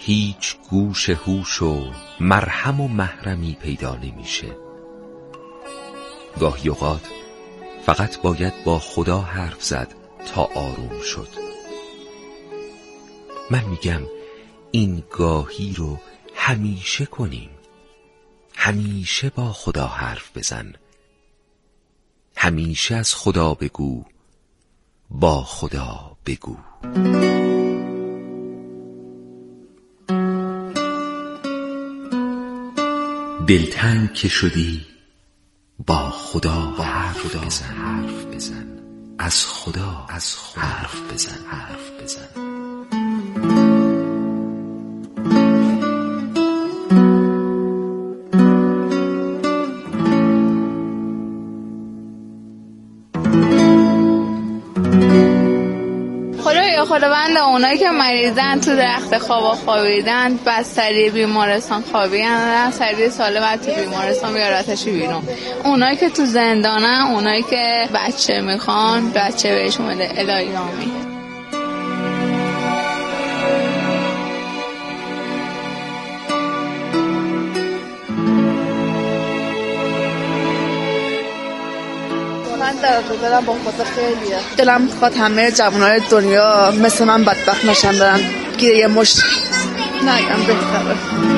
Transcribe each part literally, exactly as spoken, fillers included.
هیچ گوش هوش و مرهم و محرمی پیدا نمیشه. گاهی اوقات فقط باید با خدا حرف زد تا آروم شد. من میگم این گاهی رو همیشه کنیم. همیشه با خدا حرف بزن. همیشه از خدا بگو، با خدا بگو. دلتنگ که شدی با خدا با حرف بزن، حرف بزن. از خدا از خدا حرف بزن، حرف بزن. خداوند اونایی که مریضن تو درخت خواب خوابیدن، بستری بیمارستان خوابیدن، سری سالم تو بیمارستان بیارتش بیرون. اونایی که تو زندانن، اونایی که بچه میخوان، بچه بهشون بده. الهی آمین. من در دلم با خدا خیلیه. دلم میخواد همه جوانای دنیا مثل من بدبخت نشن، برن گیره یه مشت نگم بهتره.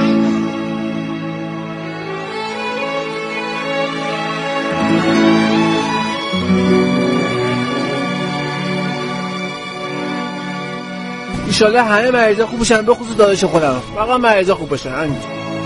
ایشالله همه مریضا خوب بشن، به خصوص داداش خودم. فقط مریضا خوب بشن همین.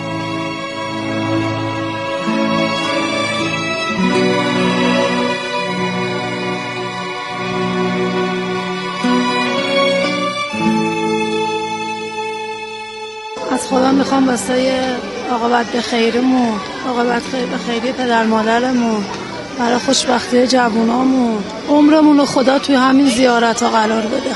از خدا میخوام واسه عاقبت به خیرمون، عاقبت به خیری پدر مادرمون، برای خوشبختی جوونامون، عمرمون رو خدا توی همین زیارت ها قرار بده.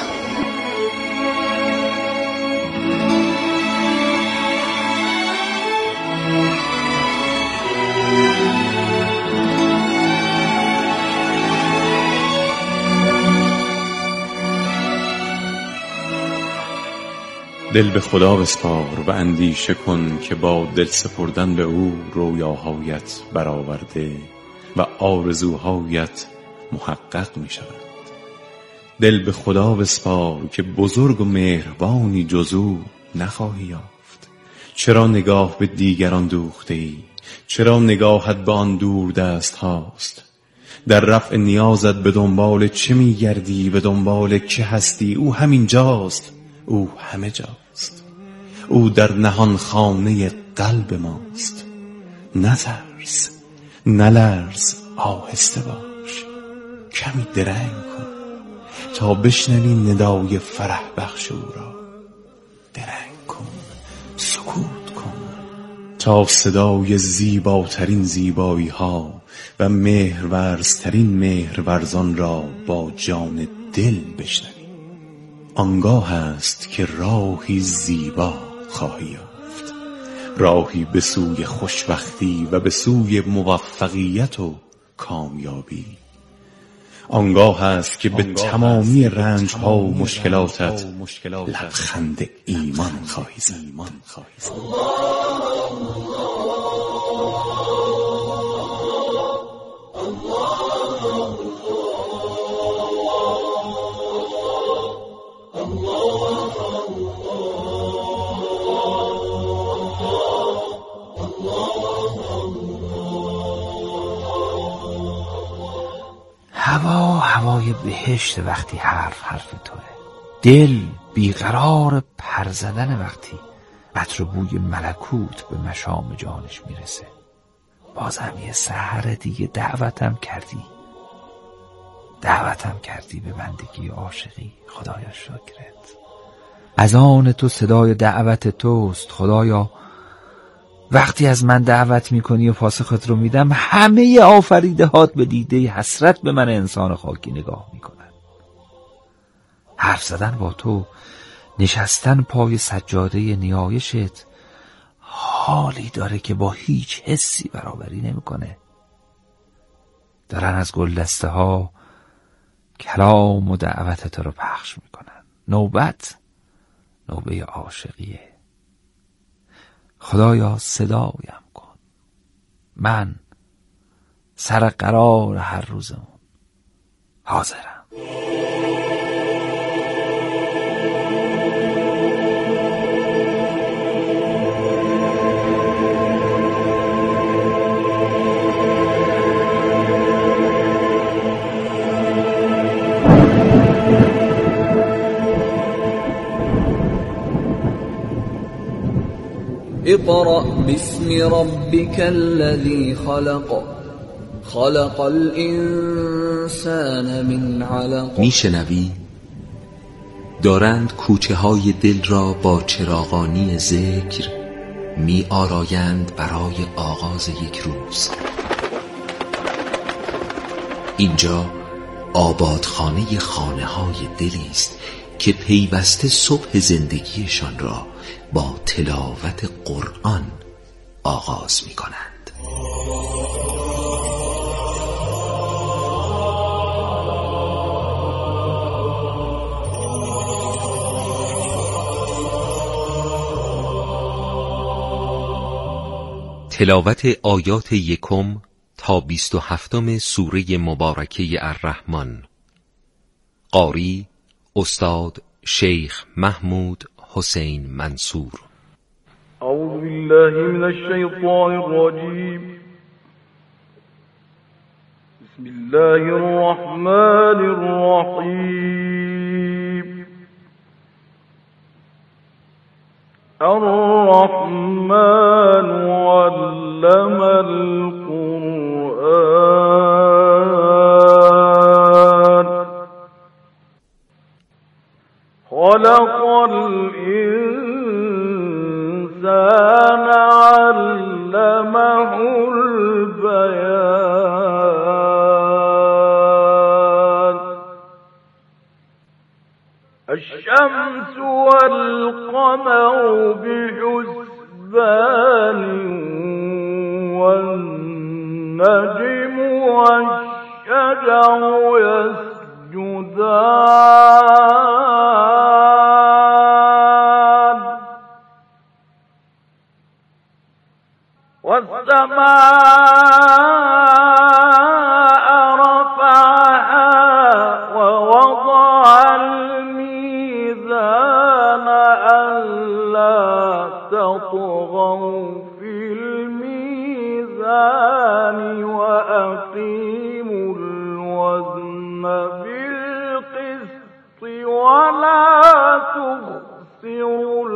دل به خدا بسپار و اندیشه کن که با دل سپردن به او رویاهایت برآورده و آرزوهایت محقق می شود. دل به خدا بسپار که بزرگ و مهربانی جز او نخواهی یافت. چرا نگاه به دیگران دوخته ای؟ چرا نگاهت به آن دور دست هاست؟ در رفع نیازت به دنبال چه می گردی؟ به دنبال که هستی؟ او همین جاست، او همه جاست. او در نهان خانه قلب ماست. نترس، نلرز، آهسته باش، کمی درنگ کن تا بشنوی ندای فرح بخش او را. درنگ کن، سکوت کن تا صدای زیباترین زیبایی ها و مهرورزترین مهرورزان را با جان دل بشنوی. آنگاه است که راهی زیبا خواهی یافت، راهی به سوی خوشبختی و به سوی موفقیت و کامیابی. آنگاه است که به تمامی رنج ها و مشکلاتت لبخند ایمان خواهی زد. هوا هوای بهشت وقتی حرف حرف توه. دل بیقرار پر زدن وقتی عطر بوی ملکوت به مشام جانش میرسه. بازم یه سحر دیگه دعوتم کردی، دعوتم کردی به بندگی عاشقی. خدایا شکرت. از آن تو صدای دعوت توست خدایا. وقتی از من دعوت میکنی و پاسخت رو میدم، همه آفریدهات به دیده حسرت به من انسان خاکی نگاه میکنن. حرف زدن با تو، نشستن پای سجاده نیایشت، حالی داره که با هیچ حسی برابری نمیکنه. دارن از گلدسته ها کلام و دعوت تو رو پخش میکنن. نوبت نوبه عاشقیه. خدایا صدایم کن، من سر قرار هر روزمون حاضرم. اقرأ باسم ربك الذي خلق خلق الانسان من علق. میشنوی؟ دارند کوچه های دل را با چراغانی ذکر می آرایند برای آغاز یک روز. اینجا آبادخانه خانه های دلی است که پیوسته صبح زندگیشان را با تلاوت قرآن آغاز می کنند. تلاوت آیات یکم تا بیست و هفتم سوره مبارکه الرحمن. قاری استاد شیخ محمود حسین منصور. اعوذ بالله من الشیطان الرجیم. بسم الله الرحمن الرحیم. الرحمن علم القرآن خلق الإنسان علمه البيان. الشمس والقمر بحسبان والنجم والشجر يسجدان والسماء رفعها ووضع الميزان ألا تطغوا في الميزان وأقيموا الوزن بالقسط ولا تخسروا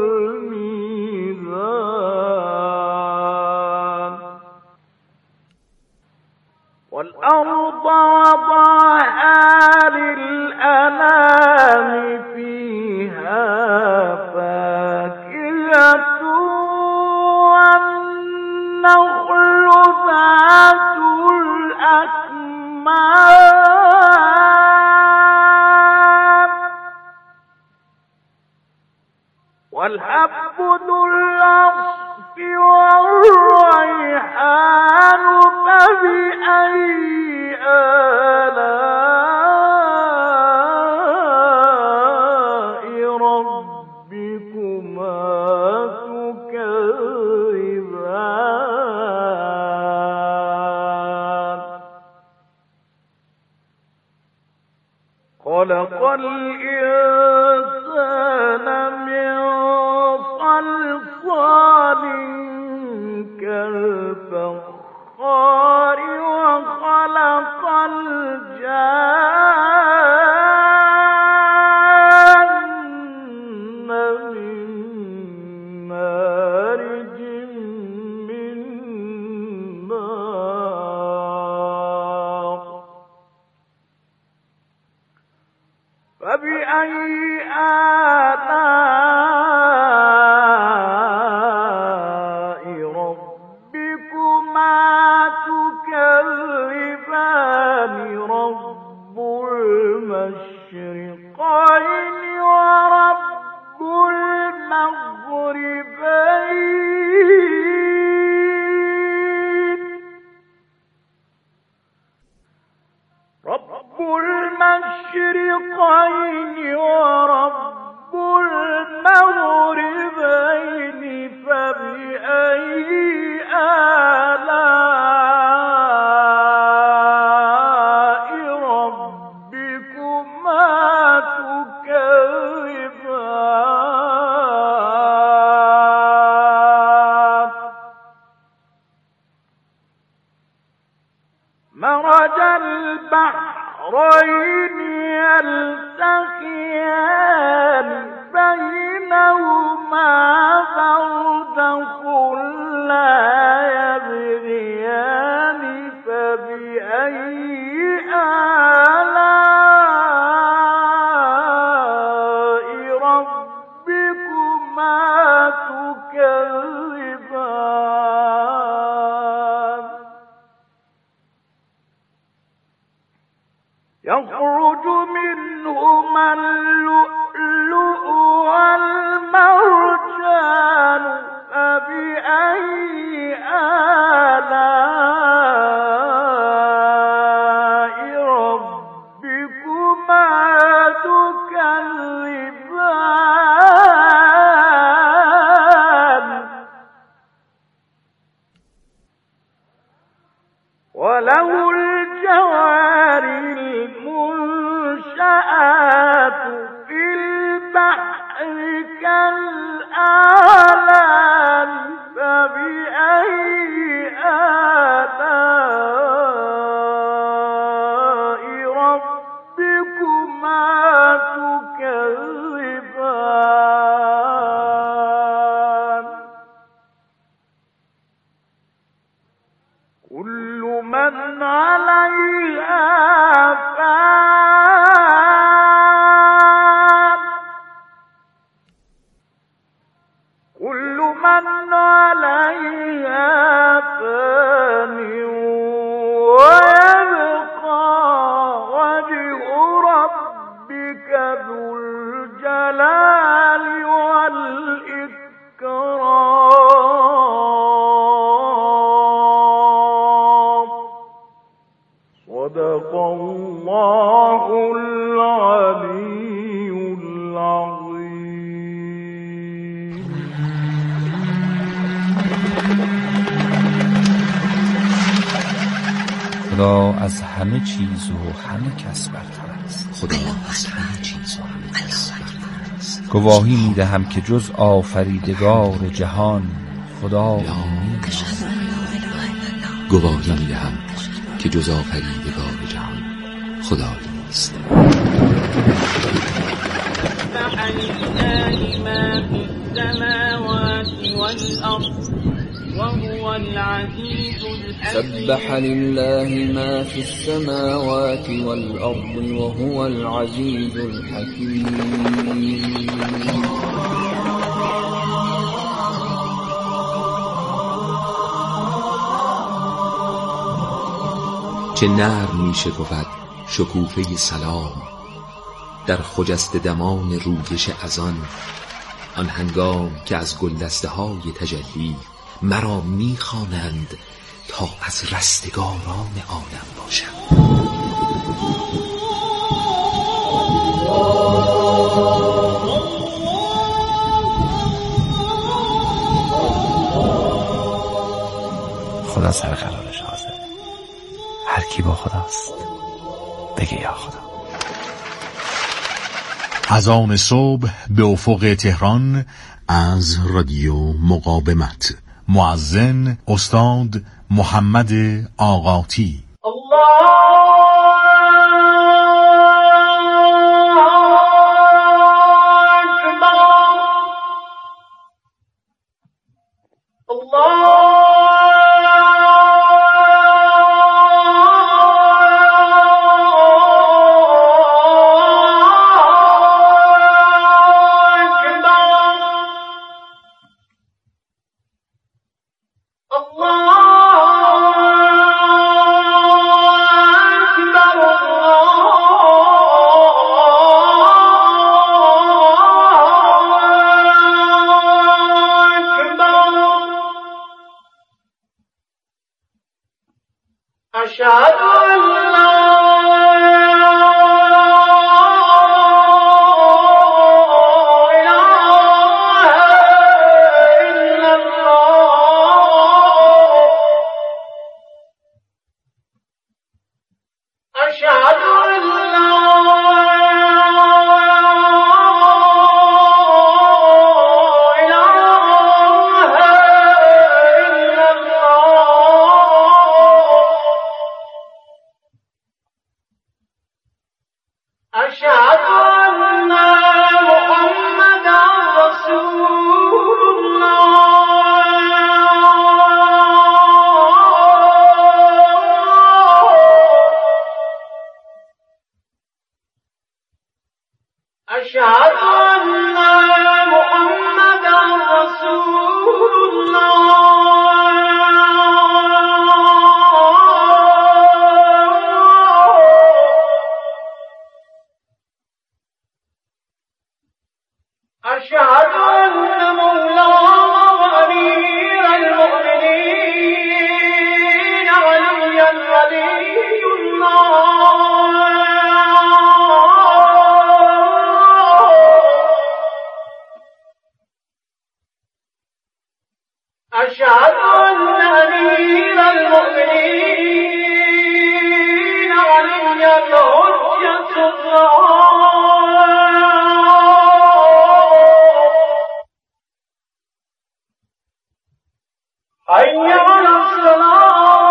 الميزان. والأرض وضعها للأنام فيها فاكهة والنخل ذات الأكمام والحب ذو العصف والريحان فبأي آلاء ربكما تكذبان. خلق الإنسان من صلصال كالفخار وخلق الجان من مارج من نار. فبأي آلاء ربكما تكذبان. رب المشرقين ورب المغربين البحرين يلتقيان بينهما برزخ لا يبغيان فبأي آلاء ربكما تكذبان يخرج منهما اللؤلؤ والمرجان فبأي آلاء ربكما تكذبان وله الجوار المنشآت في البحر كالأعلام فبأي آلاء ربكما تكذبان كل من عليها فان كل من عليها فان ويبقى وجه ربك ذو الجلال والإكرام صدق الله العلي العظيم. خدا از همه چیز و همه کس برتر است. خدا از همه چیز و همه کس برتر است. گواهی میدهم که جز آفریدگار جهان خدا نیست. گواهی میدهم که جز آفریدگار جهان خدا نیست. سبح لله ما في السماوات والأرض وهو العزيز الحكيم. چه نرم می شکفد شکوفه سلام در خجست دمان رویش ازان، آن هنگام که از گلدسته های تجلی مرا می خوانند تا از رستگاران عالم باشم. خدا سر قرارش حاضر. هر کی با خداست بگه یا خدا. از آن صبح به افق تهران از رادیو مقاومت، مؤذن استاد محمد آقاتی. أشهد أن أمير المؤمنين علي حجة الله حي على الصلاة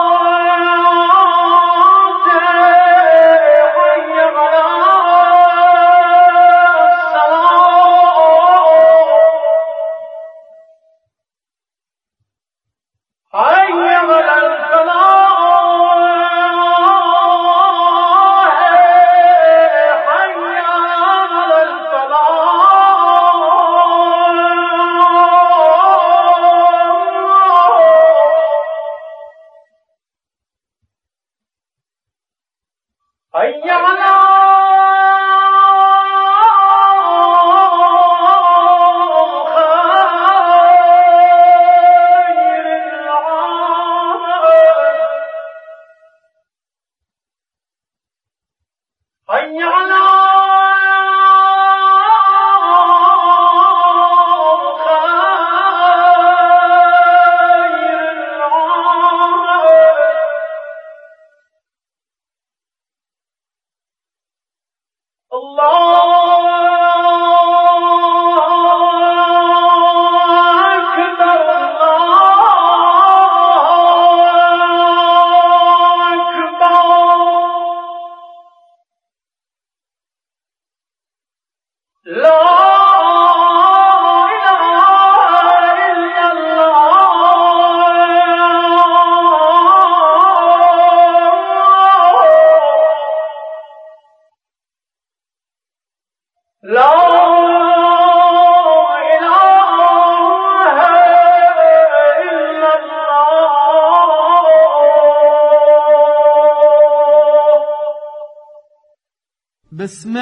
بسم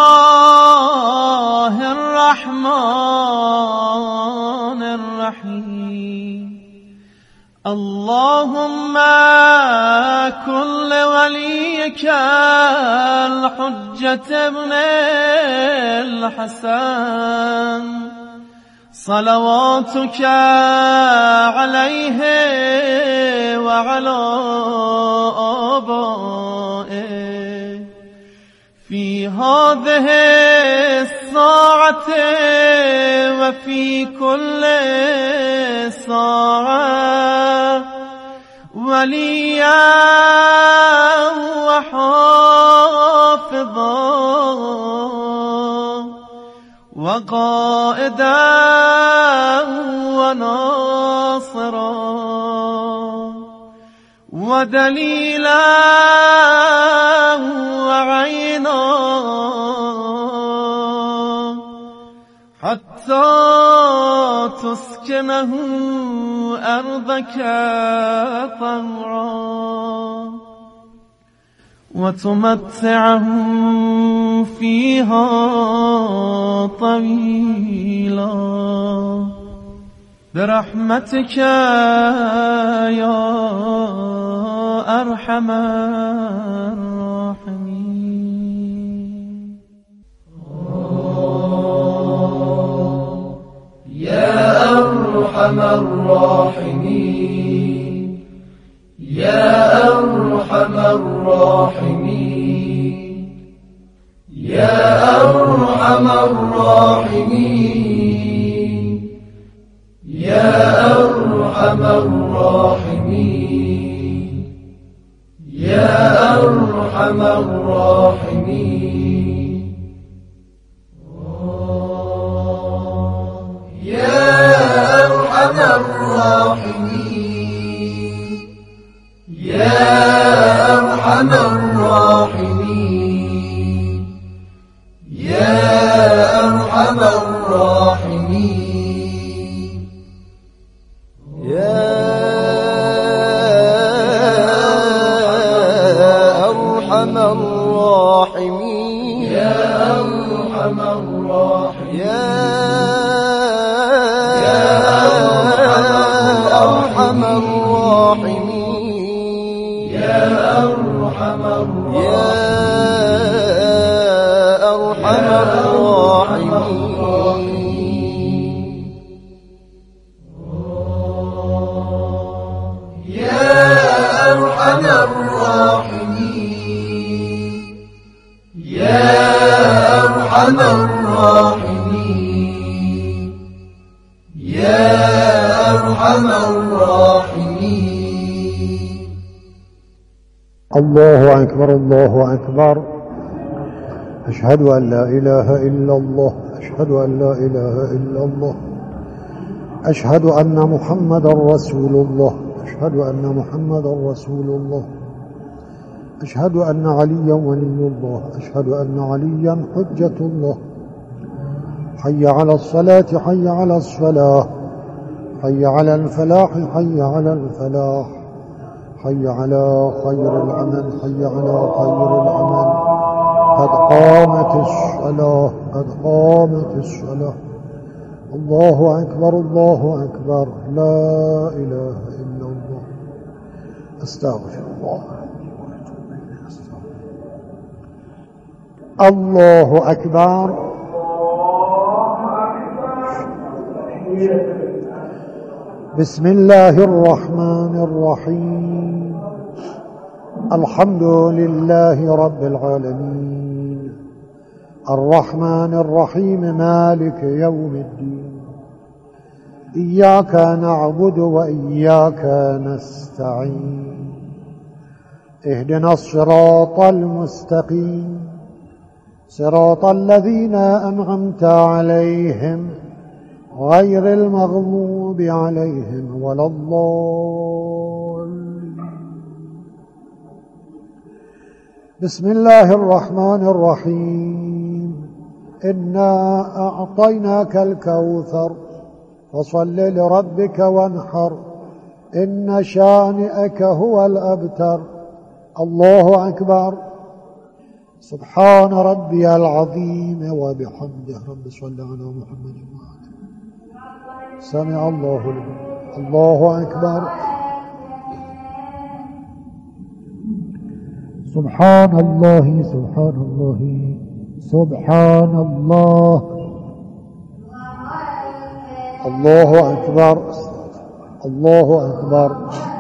الله الرحمن الرحيم اللهم كن لوليك الحجة ابن الحسن صلواتك عليه وعلى آبائه في هذه الساعة وفي كل ساعة وليا وحافظا وقائدا وناصرا ودليلا وعينا حتى تسكنه أرضك طوعا وتمتعه فيها طويلا برحمتك يا أرحم الراحمين يا أرحم الراحمين يا أرحم الراحمين يا أرحم الراحمين يا أرحم الراحمين يا أرحم الراحمين يا أرحم الراحمين يا أرحم الراحمين يا أرحم الراحمين يا أرحم الراحمين يا أرحم الراحمين يا أرحم الراحمين يا أرحم الراحمين يا أرحم الراحمين. الله أكبر الله أكبر. أشهد أن لا إله إلا الله. أشهد أن لا إله إلا الله. أشهد أن محمد رسول الله. أشهد أن محمد رسول الله. أشهد أن عليا ولي الله. أشهد أن عليا حجة الله. حي على الصلاة حي على الصلاة حي على الفلاح حي على الفلاح حي على خير العمل حي على خير العمل. قد قامت الصلاة قد قامت الصلاة. الله أكبر الله أكبر. لا إله إلا الله. أستغفر الله. الله أكبر. بسم الله الرحمن الرحيم. الحمد لله رب العالمين الرحمن الرحيم مالك يوم الدين. إياك نعبد وإياك نستعين. اهدنا الصراط المستقيم صراط الذين أنعمت عليهم غير المغضوب عليهم ولا الضالين. بسم الله الرحمن الرحيم. إنا أعطيناك الكوثر فصل لربك وانحر إن شانئك هو الأبتر. الله أكبر. سبحان ربي العظيم وبحمده. رب صل على محمد وآله. سمع الله لمن. الله أكبر. سبحان الله سبحان الله سبحان الله. الله أكبر الله أكبر.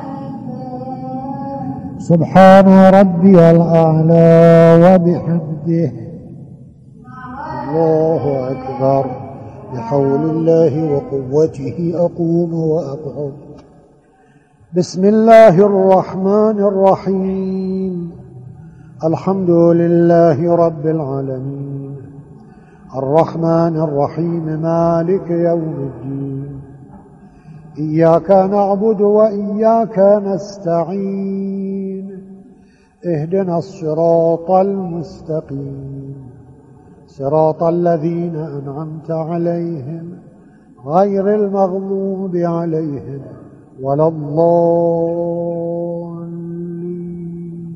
سبحان ربي الأعلى وبحمده. الله أكبر. بحول الله وقوته أقوم وأقعد. بسم الله الرحمن الرحيم. الحمد لله رب العالمين الرحمن الرحيم مالك يوم الدين. إياك نعبد وإياك نستعين. اهدنا الصراط المستقيم صراط الذين أنعمت عليهم غير المغضوب عليهم ولا الضالين.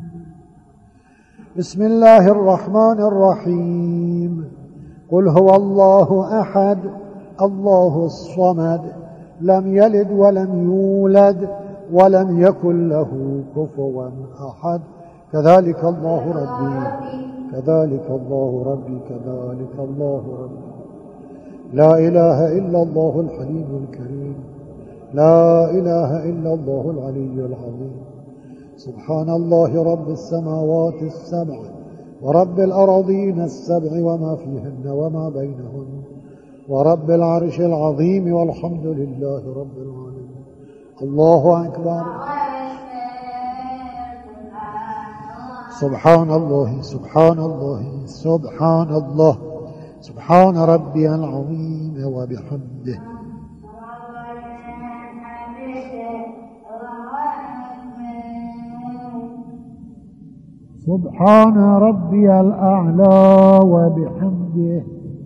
بسم الله الرحمن الرحيم. قل هو الله أحد الله الصمد لم يلد ولم يولد ولم يكن له كفوا أحد. كذلك الله ربي كذلك الله ربي كذلك الله ربي. لا إله إلا الله الحليم الكريم. لا إله إلا الله العلي العظيم. سبحان الله رب السماوات السبع ورب الأراضين السبع وما فيهن وما بينهن ورب العرش العظيم والحمد لله رب العالمين. الله أكبر. سبحان الله سبحان الله سبحان الله سبحان ربي العظيم وبحمده. سبحان ربي الأعلى وبحمده.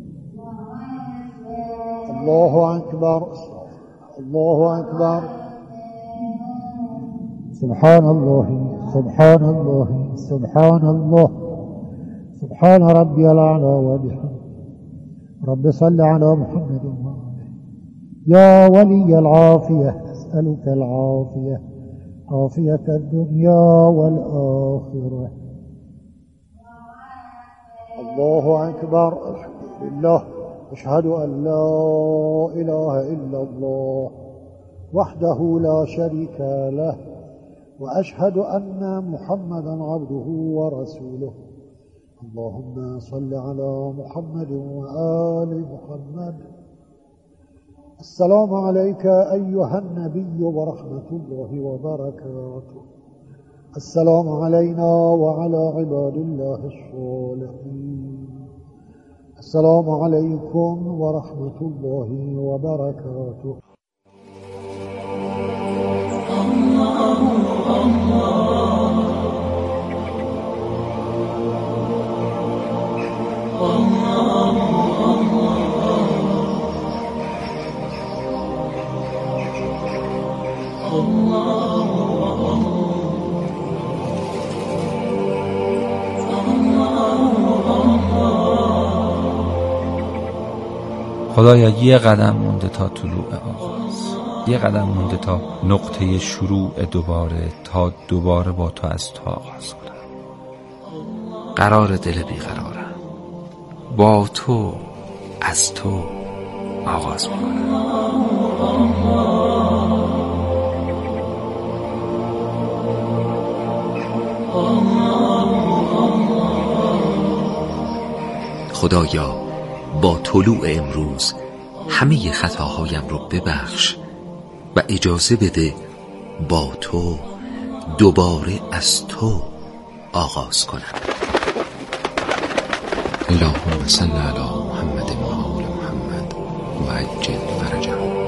الله أكبر الله أكبر. سبحان الله سبحان الله سبحان الله سبحان ربي الأعلى وبحمده. رب صل على محمد وآله. يا ولي العافية أسألك العافية عافية الدنيا والآخرة. الله أكبر. الحمد لله. أشهد أن لا إله إلا الله وحده لا شريك له وأشهد أن محمدا عبده ورسوله. اللهم صل على محمد وآل محمد السلام عليك أيها النبي ورحمة الله وبركاته. السلام علينا وعلى عباد الله الصالحين. السلام عليكم ورحمة الله وبركاته. الله الله خدایا یه قدم مونده تا طلوع آغاز، یه قدم مونده تا نقطه شروع دوباره، تا دوباره با تو از تو آغاز کنم. قرار دل بیقرارم، با تو از تو آغاز میکنم. خدایا با طلوع امروز همه خطاهایم رو ببخش و اجازه بده با تو دوباره از تو آغاز کنم. اللهم صل علی محمد و آل محمد و عجل فرجهم.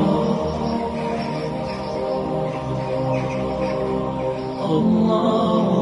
الله